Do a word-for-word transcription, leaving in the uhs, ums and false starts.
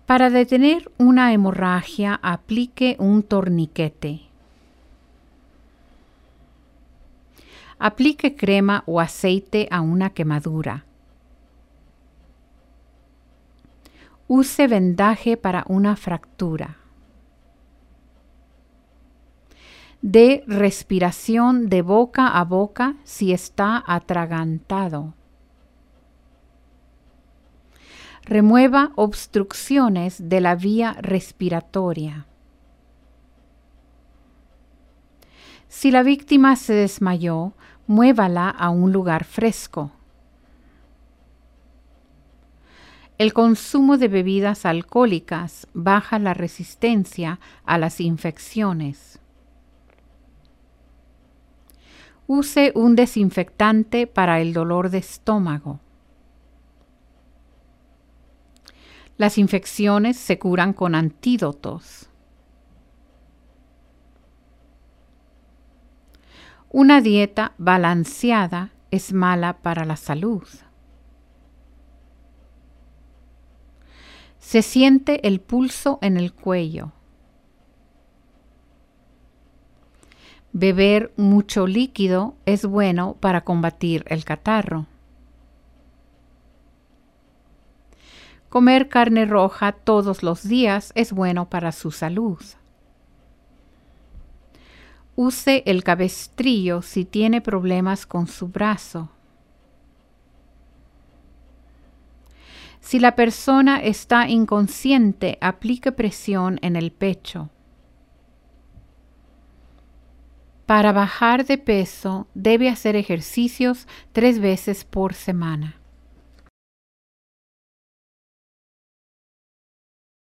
Para detener una hemorragia, aplique un torniquete. Aplique crema o aceite a una quemadura. Use vendaje para una fractura. Dé respiración de boca a boca si está atragantado. Remueva obstrucciones de la vía respiratoria. Si la víctima se desmayó, muévala a un lugar fresco. El consumo de bebidas alcohólicas baja la resistencia a las infecciones. Use un desinfectante para el dolor de estómago. Las infecciones se curan con antídotos. Una dieta balanceada es mala para la salud. Se siente el pulso en el cuello. Beber mucho líquido es bueno para combatir el catarro. Comer carne roja todos los días es bueno para su salud. Use el cabestrillo si tiene problemas con su brazo. Si la persona está inconsciente, aplique presión en el pecho. Para bajar de peso, debe hacer ejercicios tres veces por semana.